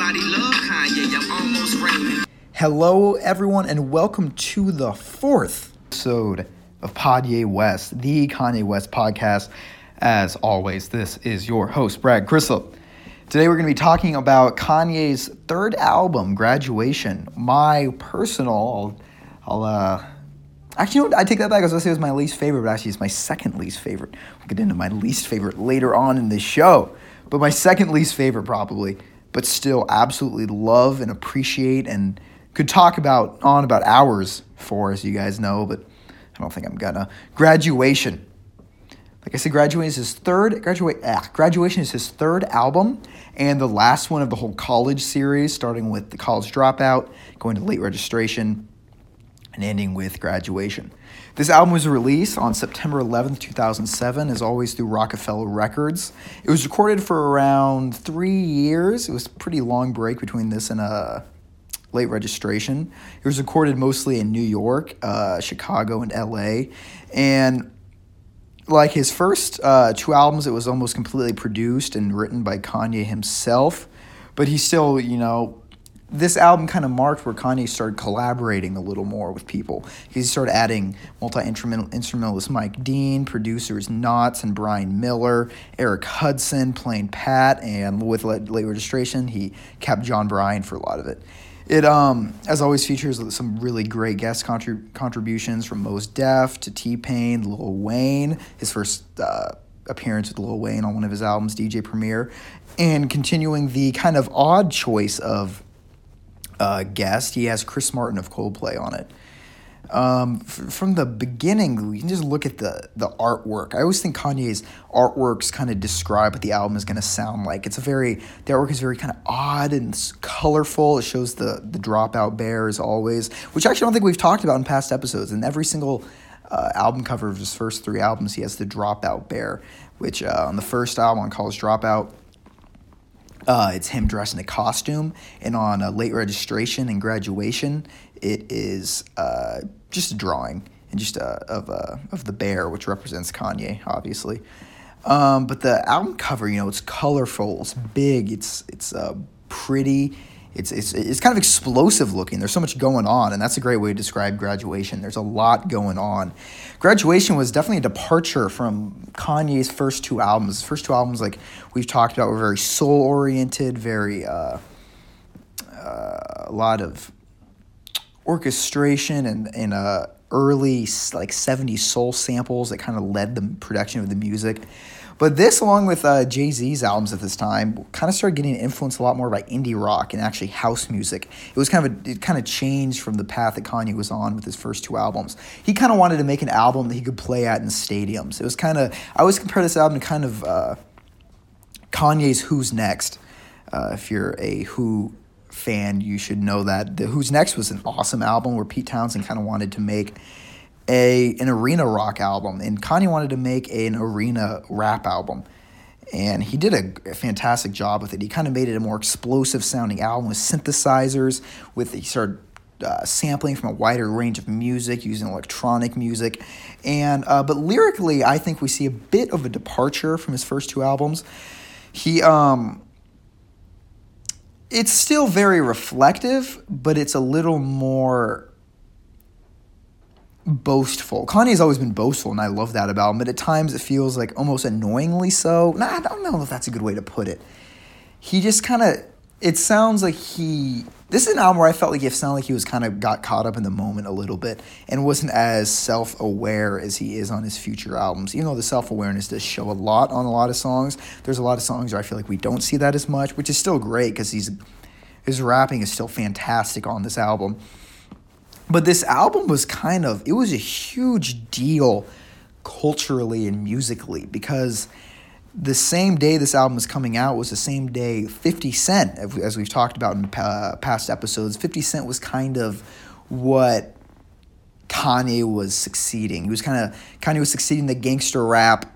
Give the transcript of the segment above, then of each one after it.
Everybody love Kanye. I'm almost raining. Hello, everyone, and welcome to the fourth episode of Podye West, the Kanye West podcast. As always, this is your host, Brad Crystal. Today, we're going to be talking about Kanye's third album, Graduation. My personal, actually, you know what? I take that back. I was going to say it was my least favorite, but actually, it's my second least favorite. We'll get into my least favorite later on in this show. But my second least favorite, probably, but still absolutely love and appreciate and could talk about hours for, as you guys know, but I don't think I'm gonna. Graduation. Like I said, Graduation is his third album and the last one of the whole college series, starting with The College Dropout, going to Late Registration, and ending with Graduation. This album was released on September 11th, 2007, as always through Rockefeller Records. It was recorded for around 3 years. It was a pretty long break between this and Late Registration. It was recorded mostly in New York, Chicago, and LA. And like his first two albums, it was almost completely produced and written by Kanye himself. But he still, this album kind of marked where Kanye started collaborating a little more with people. He started adding multi-instrumentalist Mike Dean, producers Knotts and Brian Miller, Eric Hudson playing Pat, and with Late Registration, he kept John Bryan for a lot of it. It, as always, features some really great guest contributions from Mos Def to T-Pain, Lil Wayne, his first appearance with Lil Wayne on one of his albums, DJ Premier, and continuing the kind of odd choice of guest, he has Chris Martin of Coldplay on it. From the beginning, you can just look at the artwork. I always think Kanye's artworks kind of describe what the album is going to sound like. The artwork is very kind of odd and colorful. It shows the Dropout bear as always, which actually I don't think we've talked about in past episodes. In every single album cover of his first three albums, he has the Dropout bear, which on the first album, on College Dropout, it's him dressed in a costume, and on Late Registration and Graduation, it is just a drawing and just of the bear, which represents Kanye, obviously. But the album cover, it's colorful, it's big, it's pretty. It's kind of explosive looking. There's so much going on, and that's a great way to describe Graduation. There's a lot going on. Graduation was definitely a departure from Kanye's first two albums. His first two albums, like we've talked about, were very soul-oriented, very a lot of orchestration and early like 70s soul samples that kind of led the production of the music. But this, along with Jay-Z's albums at this time, kind of started getting influenced a lot more by indie rock and actually house music. It kind of changed from the path that Kanye was on with his first two albums. He kind of wanted to make an album that he could play at in stadiums. It was kind of, I always compare this album to kind of Kanye's Who's Next. If you're a Who fan, you should know that the Who's Next was an awesome album where Pete Townsend kind of wanted to make an arena rock album, and Kanye wanted to make an arena rap album, and he did a fantastic job with it. He kind of made it a more explosive sounding album with synthesizers, he started sampling from a wider range of music, using electronic music, and but lyrically, I think we see a bit of a departure from his first two albums. It's still very reflective, but it's a little more boastful. Kanye's always been boastful, and I love that about him, but at times it feels like almost annoyingly so. I don't know if that's a good way to put it. He just kind of, it sounds like this is an album where I felt like it sounded like he was kind of got caught up in the moment a little bit and wasn't as self-aware as he is on his future albums. Even though the self-awareness does show a lot on a lot of songs, there's a lot of songs where I feel like we don't see that as much, which is still great because his rapping is still fantastic on this album. But this album was it was a huge deal culturally and musically because the same day this album was coming out was the same day 50 Cent, as we've talked about in past episodes, 50 Cent was kind of what Kanye was succeeding. Kanye was succeeding the gangster rap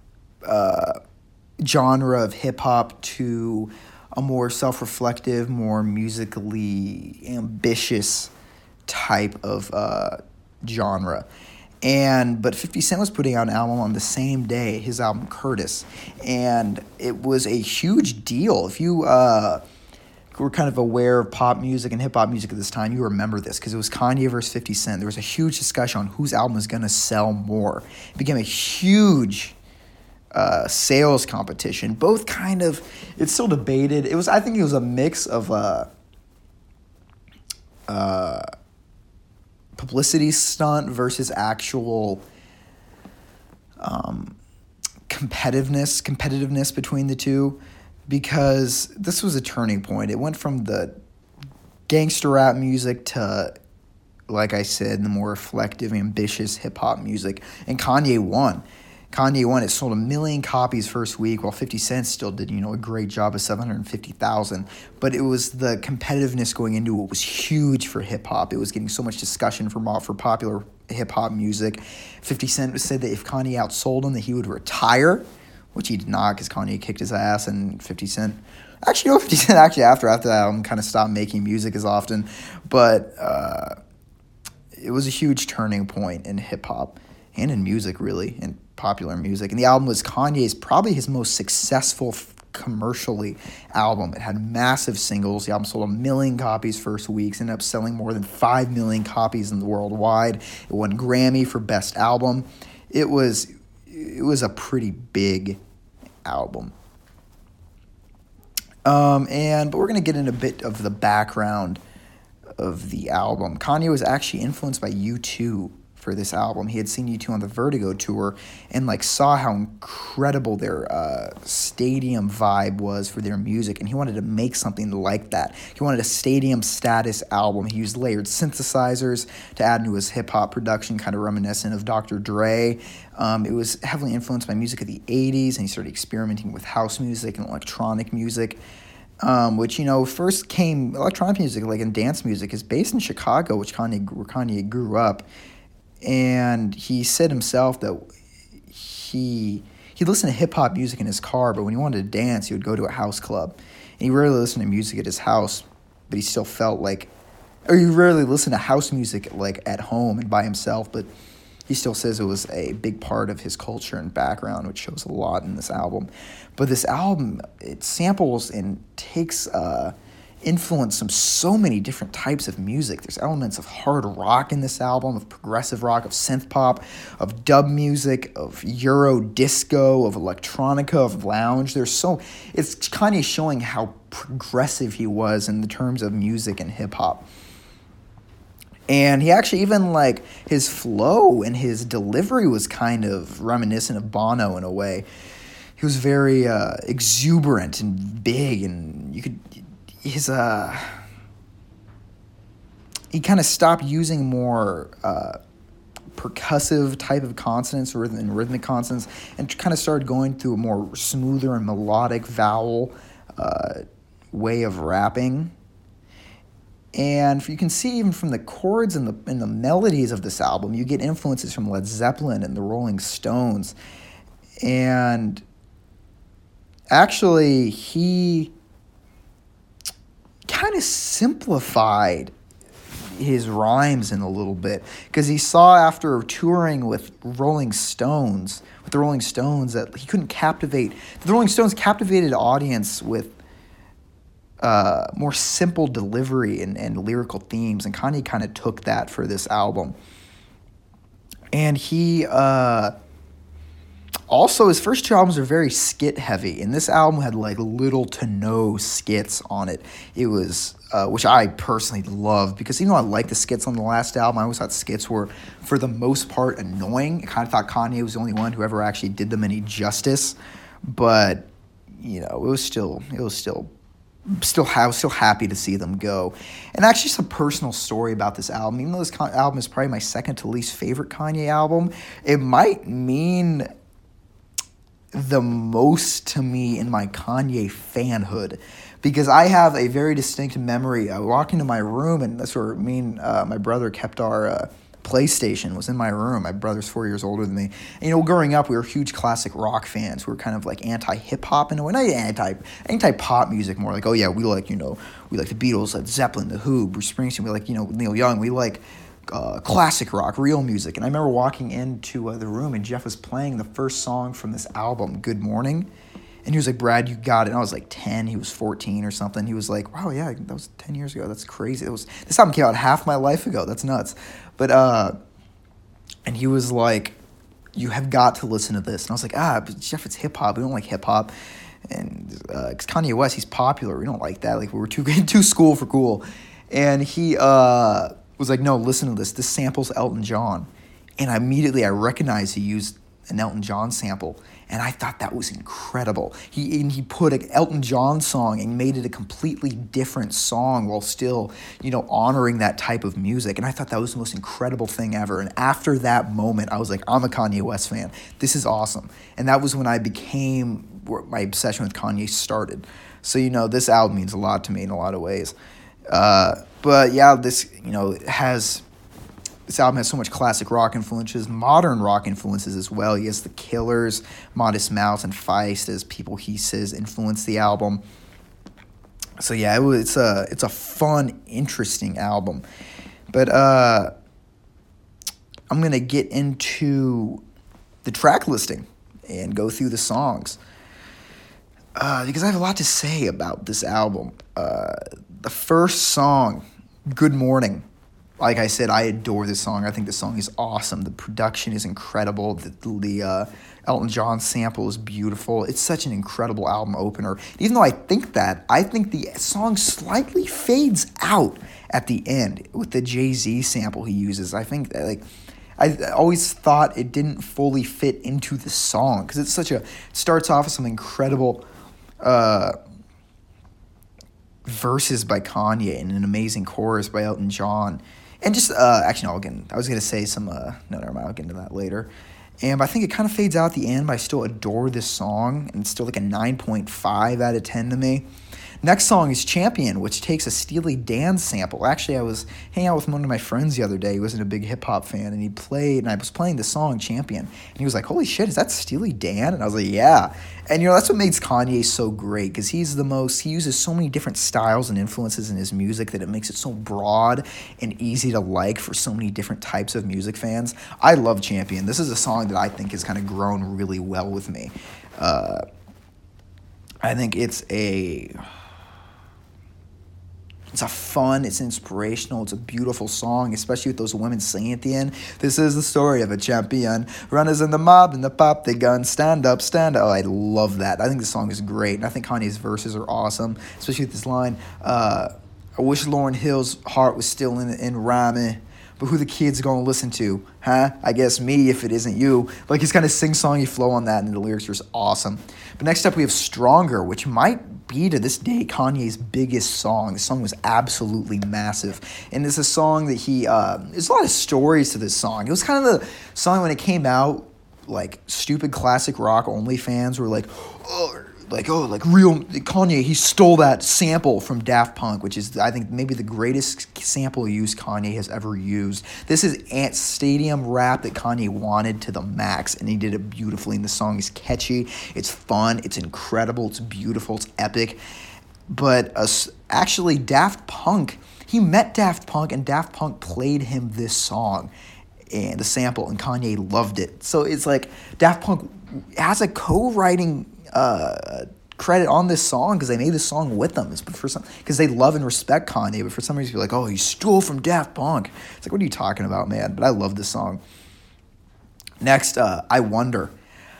genre of hip-hop to a more self-reflective, more musically ambitious type of genre. But 50 Cent was putting out an album on the same day, his album Curtis, and it was a huge deal. If you who were kind of aware of pop music and hip-hop music at this time, you remember this because it was Kanye versus 50 Cent. There was a huge discussion on whose album is going to sell more. It became a huge sales competition. Both kind of, it's still debated. I think it was a mix of publicity stunt versus actual competitiveness between the two, because this was a turning point. It went from the gangster rap music to, like I said, the more reflective, ambitious hip-hop music, and Kanye won. It sold 1 million copies first week, while 50 Cent still did, a great job of 750,000. But it was the competitiveness going into it was huge for hip-hop. It was getting so much discussion for popular hip-hop music. 50 Cent said that if Kanye outsold him, that he would retire, which he did not, because Kanye kicked his ass, and 50 Cent... Actually, 50 Cent after that album kind of stopped making music as often. But it was a huge turning point in hip-hop and in music, really, and popular music. And the album was probably his most successful commercially album. It had massive singles. The album sold 1 million copies first weeks, ended up selling more than 5 million copies in the worldwide. It won Grammy for Best Album. It was a pretty big album. But we're going to get into a bit of the background of the album. Kanye was actually influenced by U2 for this album. He had seen U2 on the Vertigo tour and saw how incredible their stadium vibe was for their music, and he wanted to make something like that. He wanted a stadium status album. He used layered synthesizers to add into his hip-hop production, kind of reminiscent of Dr. Dre. It was heavily influenced by music of the 80s, and he started experimenting with house music and electronic music, which, first came, electronic music, and dance music, is based in Chicago, where Kanye grew up. And he said himself that he listened to hip-hop music in his car, but when he wanted to dance, he would go to a house club. And he rarely listened to music at his house, but he still felt he rarely listened to house music, at home and by himself, but he still says it was a big part of his culture and background, which shows a lot in this album. But this album, it samples and takes... influence from so many different types of music. There's elements of hard rock in this album, of progressive rock, of synth pop, of dub music, of Euro disco, of electronica, of lounge. It's kind of showing how progressive he was in the terms of music and hip hop. And he actually even his flow and his delivery was kind of reminiscent of Bono in a way. He was very exuberant and big, and you could... he kind of stopped using more percussive type of consonants and rhythmic consonants, and kind of started going through a more smoother and melodic vowel way of rapping. And you can see even from the chords and the melodies of this album, you get influences from Led Zeppelin and the Rolling Stones. And actually, he kind of simplified his rhymes in a little bit, because he saw after touring with the Rolling Stones that he couldn't captivate. The Rolling Stones captivated audience with more simple delivery and lyrical themes, and Kanye kind of took that for this album. And he also, his first two albums are very skit heavy, and this album had little to no skits on it. It was, which I personally loved, because even though I liked the skits on the last album, I always thought skits were, for the most part, annoying. I kind of thought Kanye was the only one who ever actually did them any justice, but it was still I was still happy to see them go. And actually, some personal story about this album. Even though this album is probably my second to least favorite Kanye album, it might mean the most to me in my Kanye fanhood, because I have a very distinct memory. I walked into my room, and that's where me and my brother kept our PlayStation. Was in my room. My brother's 4 years older than me. And, growing up, we were huge classic rock fans. We were kind of anti-hip-hop in a way. Not anti-pop music, more we like the Beatles, Led Zeppelin, The Who, Bruce Springsteen. We Neil Young. We classic rock, real music. And I remember walking into the room, and Jeff was playing the first song from this album, Good Morning. And he was like, Brad, you got it. And I was like 10. He was 14 or something. He was like, wow, yeah, that was 10 years ago. That's crazy. This album came out half my life ago. That's nuts. But, and he was like, you have got to listen to this. And I was like, but Jeff, it's hip-hop. We don't like hip-hop. And because Kanye West, he's popular. We don't like that. Like, we were too school for cool. And he was like, no, listen to this. This samples Elton John. And I recognized he used an Elton John sample. And I thought that was incredible. He put an Elton John song and made it a completely different song while still, honoring that type of music. And I thought that was the most incredible thing ever. And after that moment, I was like, I'm a Kanye West fan. This is awesome. And that was when my obsession with Kanye started. So, this album means a lot to me in a lot of ways. But yeah, this album has so much classic rock influences, modern rock influences as well. He has The Killers, Modest Mouse, and Feist as people he says influenced the album. So yeah, it's a fun, interesting album. But I'm gonna get into the track listing and go through the songs because I have a lot to say about this album. The first song, Good Morning. Like I said, I adore this song. I think the song is awesome. The production is incredible. The Elton John sample is beautiful. It's such an incredible album opener. Even though I think the song slightly fades out at the end with the Jay-Z sample he uses. I think that, I always thought it didn't fully fit into the song because it starts off with some incredible verses by Kanye and an amazing chorus by Elton John. And just, I was going to say no, never mind, I'll get into that later. And I think it kind of fades out at the end, but I still adore this song, and it's still like a 9.5 out of 10 to me. Next song is Champion, which takes a Steely Dan sample. Actually, I was hanging out with one of my friends the other day. He wasn't a big hip-hop fan, and I was playing the song Champion. And he was like, holy shit, is that Steely Dan? And I was like, yeah. And, that's what makes Kanye so great, because he uses so many different styles and influences in his music that it makes it so broad and easy to like for so many different types of music fans. I love Champion. This is a song that I think has kind of grown really well with me. I think it's fun, it's inspirational, it's a beautiful song, especially with those women singing at the end. This is the story of a champion. Runners in the mob and the pop the gun. Stand up, stand up. Oh, I love that. I think the song is great. And I think Kanye's verses are awesome, especially with this line, I wish Lauryn Hill's heart was still in rhyming. But who the kids gonna listen to? Huh? I guess me if it isn't you. Like, he's kind of sing-songy flow on that, and the lyrics are awesome. But next up we have Stronger, which might be to this day Kanye's biggest song. The song was absolutely massive. And it's a song that there's a lot of stories to this song. It was kind of the song when it came out, like, stupid classic rock only fans were like, real Kanye, he stole that sample from Daft Punk, which is, I think, maybe the greatest sample use Kanye has ever used. This is stadium rap that Kanye wanted to the max, and he did it beautifully, and the song is catchy, it's fun, it's incredible, it's beautiful, it's epic. But actually, Daft Punk, he met Daft Punk, and Daft Punk played him this song, and the sample, and Kanye loved it. So it's like Daft Punk has a co-writing credit on this song because they made this song with them. It's because they love and respect Kanye, but for some reason you're like, oh, he stole from Daft Punk. It's like, what are you talking about, man? But I love this song. Next, I Wonder.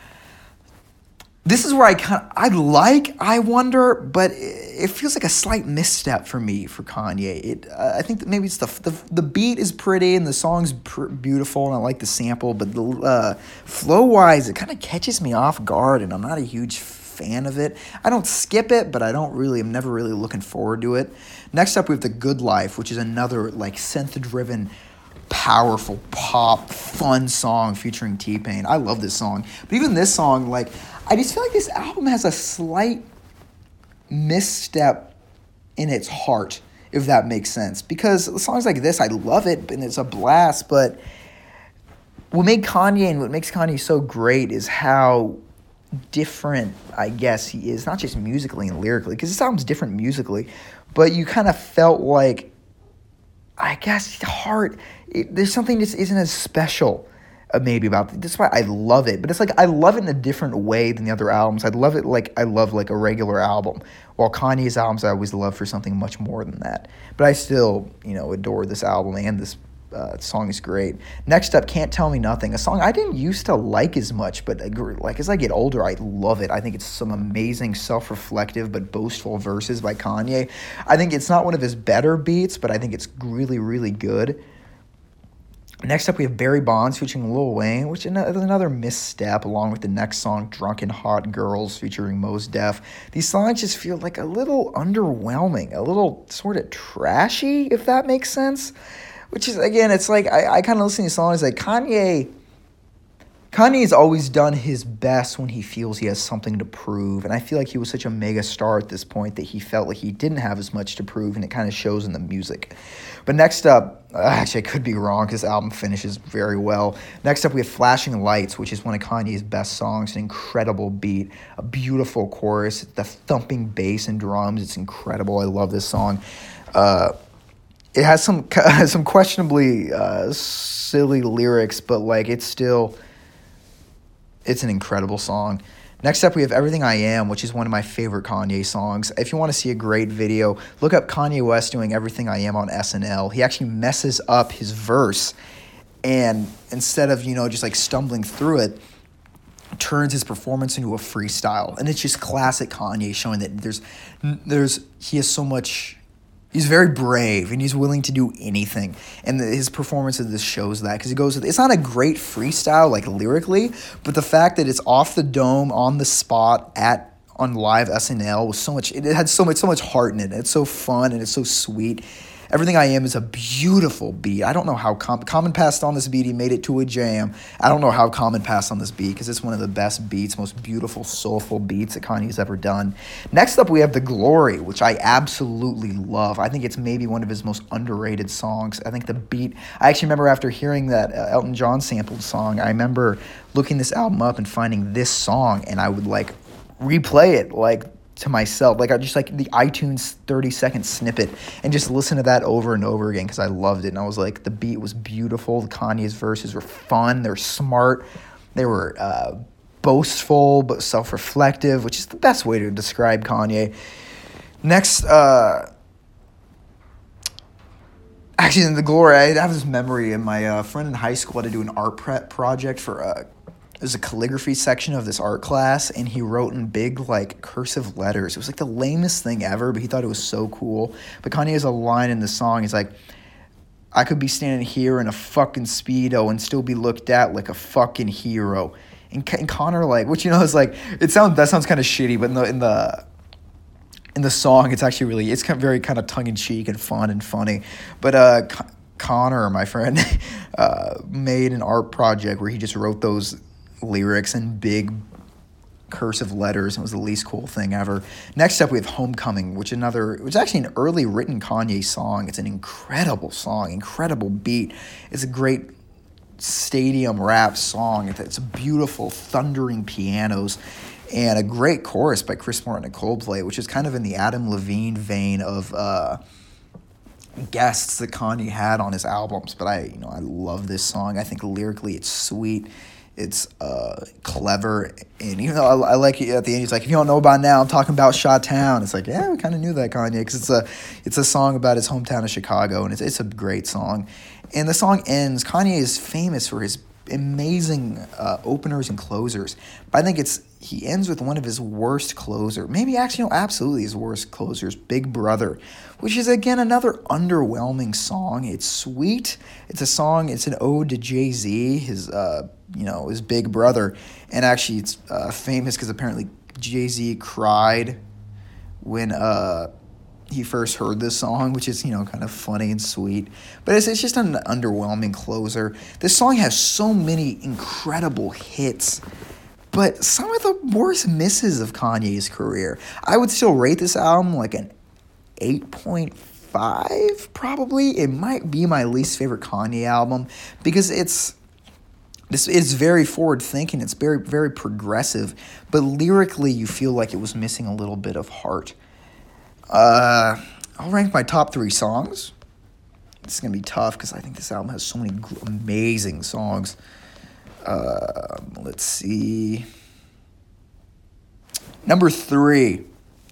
This is where I like I Wonder, but it feels like a slight misstep for me for Kanye. I think that maybe it's the beat is pretty and the song's beautiful and I like the sample, but the flow-wise, it kind of catches me off guard and I'm not a huge fan of it. I don't skip it, but I'm never really looking forward to it. Next up, we have The Good Life, which is another like synth-driven, powerful pop fun song featuring T-Pain. I love this song, but even this song, like, I just feel like this album has a slight misstep in its heart, if that makes sense, because songs like this, I love it and it's a blast, but what makes Kanye so great is how different, I guess, he is, not just musically and lyrically, because this album's different musically, but you kind of felt like, I guess, there's something that isn't as special maybe about. That's why I love it, but it's like I love it in a different way than the other albums. I love it like I love like a regular album, while Kanye's albums I always love for something much more than that. But I still, adore this album, and this song is great. Next up, Can't Tell Me Nothing, a song I didn't used to like as much, but like as I get older, I love it. I think it's some amazing self-reflective but boastful verses by Kanye. I think it's not one of his better beats, but I think it's really, really good. Next up, we have Barry Bonds featuring Lil Wayne, which is another misstep, along with the next song, Drunken Hot Girls, featuring Mos Def. These songs just feel like a little underwhelming, a little sort of trashy, if that makes sense. Which is, again, it's like, I kind of listen to these songs like Kanye's always done his best when he feels he has something to prove, and I feel like he was such a mega star at this point that he felt like he didn't have as much to prove, and it kind of shows in the music. But next up, actually I could be wrong because this album finishes very well. Next up we have Flashing Lights, which is one of Kanye's best songs, an incredible beat, a beautiful chorus, the thumping bass and drums, it's incredible. I love this song. It has some questionably silly lyrics, but like it's an incredible song. Next up, we have Everything I Am, which is one of my favorite Kanye songs. If you want to see a great video, look up Kanye West doing Everything I Am on SNL. He actually messes up his verse, and instead of, just like stumbling through it, turns his performance into a freestyle. And it's just classic Kanye, showing that he has so much. He's very brave, and he's willing to do anything. And his performance of this shows that, because he goes with, it's not a great freestyle, like lyrically, but the fact that it's off the dome, on the spot, on live SNL, was so much, it had so much heart in it. It's so fun, and it's so sweet. Everything I Am is a beautiful beat. I don't know how Common passed on this beat. He made it to a jam. I don't know how Common passed on this beat, because it's one of the best beats, most beautiful, soulful beats that Kanye's ever done. Next up, we have The Glory, which I absolutely love. I think it's maybe one of his most underrated songs. I think the beat, I actually remember after hearing that Elton John sampled song, I remember looking this album up and finding this song, and I would like replay it like to myself, like I just like the iTunes 30-second snippet, and just listen to that over and over again because I loved it. And I was like, the beat was beautiful. Kanye's verses were fun. They're smart. They were boastful but self-reflective, which is the best way to describe Kanye. Next, actually, in The Glory, I have this memory. And my friend in high school had to do an art prep project for there's a calligraphy section of this art class, and he wrote in big, like, cursive letters. It was, like, the lamest thing ever, but he thought it was so cool. But Kanye has a line in the song. He's like, I could be standing here in a fucking Speedo and still be looked at like a fucking hero. And Connor, like, which, is like, that sounds kind of shitty, but in the song, it's actually really, it's very kind of tongue-in-cheek and fun and funny. But Connor, my friend, made an art project where he just wrote those lyrics in big cursive letters. It was the least cool thing ever. Next up, we have Homecoming, which is actually an early written Kanye song. It's an incredible song, incredible beat. It's a great stadium rap song. It's beautiful, thundering pianos, and a great chorus by Chris Martin and Coldplay, which is kind of in the Adam Levine vein of guests that Kanye had on his albums. But I love this song. I think lyrically it's sweet. It's clever, and even though I like it at the end, he's like, if you don't know by now, I'm talking about Chi-Town. It's like, yeah, we kind of knew that, Kanye, because it's a song about his hometown of Chicago, and it's a great song. And the song ends. Kanye is famous for his amazing openers and closers, but I think he ends with one of his worst closer, maybe actually absolutely his worst closers, Big Brother, which is again another underwhelming song. It's sweet. It's an ode to Jay-Z, his big brother, and actually it's famous because apparently Jay-Z cried when he first heard this song, which is, kind of funny and sweet. But it's just an underwhelming closer. This song has so many incredible hits, but some of the worst misses of Kanye's career. I would still rate this album like an 8.5, probably. It might be my least favorite Kanye album because it's very forward-thinking. It's very, very progressive, but lyrically you feel like it was missing a little bit of heart. I'll rank my top 3 songs. It's going to be tough because I think this album has so many amazing songs. Let's see. Number 3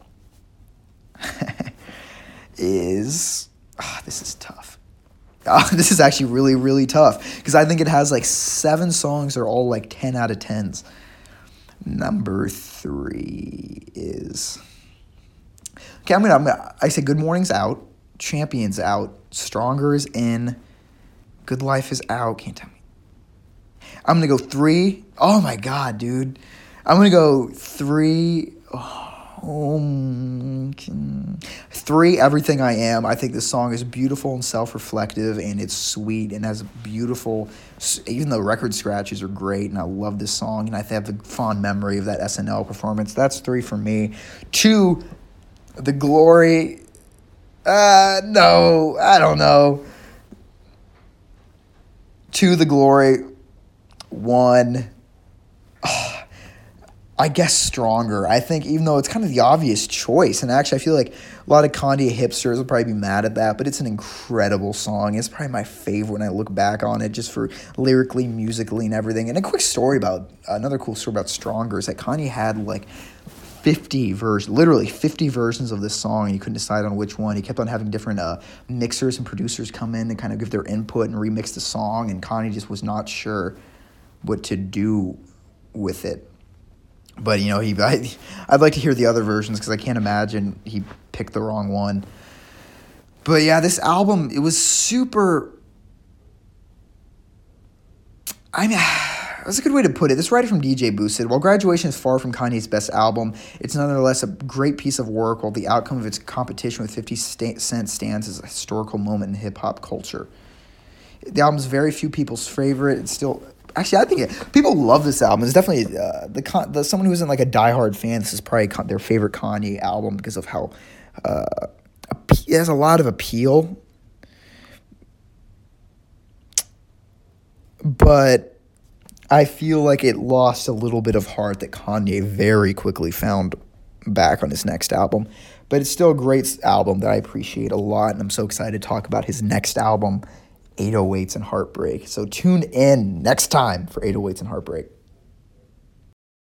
is... this is tough. This is actually really, really tough because I think it has like 7 songs that are all like 10 out of 10s. Number 3 is... Okay, I say Good Morning's out, Champion's out, Stronger is in, Good Life is out. Can't tell me. I'm going to go 3. Oh my God, dude. I'm going to go 3. 3, Everything I Am. I think this song is beautiful and self-reflective, and it's sweet and has beautiful, even the record scratches are great, and I love this song, and I have a fond memory of that SNL performance. That's 3 for me. 2, The Glory. No, I don't know. 2, The Glory. 1, I guess Stronger. I think even though it's kind of the obvious choice, and actually I feel like a lot of Kanye hipsters will probably be mad at that, but it's an incredible song. It's probably my favorite when I look back on it, just for lyrically, musically, and everything. And another cool story about Stronger is that Kanye had like 50 versions of this song, and he couldn't decide on which one. He kept on having different mixers and producers come in and kind of give their input and remix the song, and Kanye just was not sure what to do with it. But, I'd like to hear the other versions because I can't imagine he picked the wrong one. But, yeah, this album, it was super... that's a good way to put it. This writer from DJ Boo said, while Graduation is far from Kanye's best album, it's nonetheless a great piece of work, while the outcome of its competition with 50 Cent stands as a historical moment in hip-hop culture. The album's very few people's favorite. It's still... Actually, I think people love this album. It's definitely someone who isn't like a diehard fan. This is probably their favorite Kanye album because of how it has a lot of appeal. But I feel like it lost a little bit of heart that Kanye very quickly found back on his next album. But it's still a great album that I appreciate a lot, and I'm so excited to talk about his next album, 808s and Heartbreak. So tune in next time for 808s and Heartbreak.